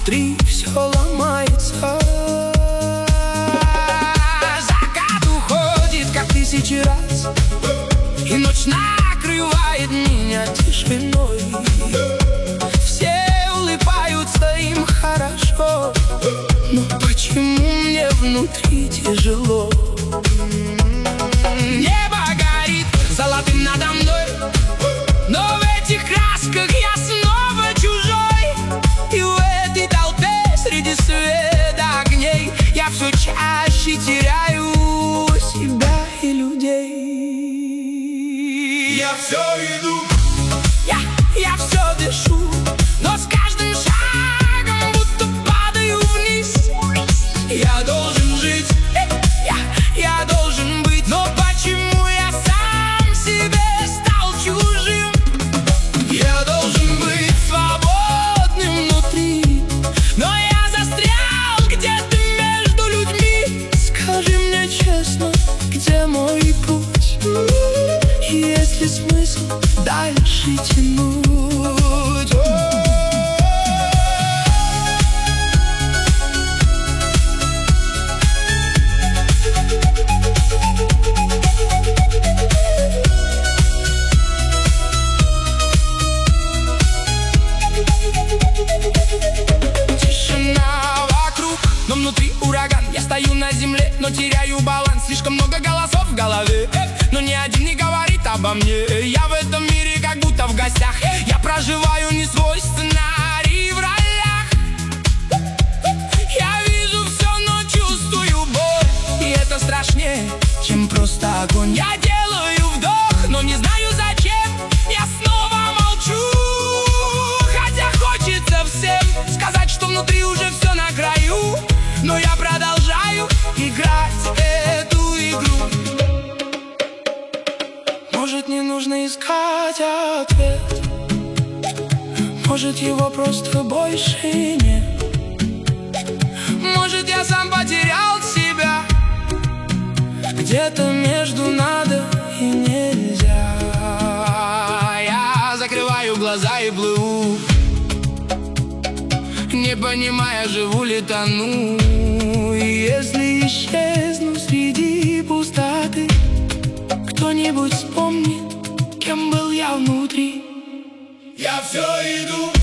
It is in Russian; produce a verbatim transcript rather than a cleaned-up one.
внутри все ломается. Закат уходит, как тысячи раз, и ночь накрывает меня тишиной. Все улыбаются, им хорошо, но почему мне внутри тяжело? Небо горит золотым надо мной, но в этих красках я снова чужой. И в этой толпе среди света огней я все чаще теряю себя и людей. Я все иду, я, я все дышу, но с каждым шагом будто падаю вниз. Я должен жить, я, я должен быть, но почему я сам себе стал чужим? Я должен быть свободным внутри, но я застрял где-то между людьми. Скажи мне честно, где мой путь? Есть ли смысл дальше тянуть? Тишина вокруг, но внутри ураган. Я стою на земле, но теряю баланс. Слишком много голосов в голове, но ни один не говорит обо мне. Я в этом мире как будто в гостях. Я проживаю не свой сценарий в ролях. Я вижу все, но чувствую боль, и это страшнее, чем просто огонь. Я делаю вдох, но не знаю зачем. Я снова молчу, хотя хочется всем сказать, что внутри уже все на краю. Но я продолжаю играть эту игру. Может, не нужно искать ответ, может, его просто больше нет. Может, я сам потерял себя где-то между надо и нельзя. Я закрываю глаза и плыву, не понимая, живу ли, тону. И если исчезну среди пустоты, кто-нибудь вспомнит, кем был я внутри. я все иду.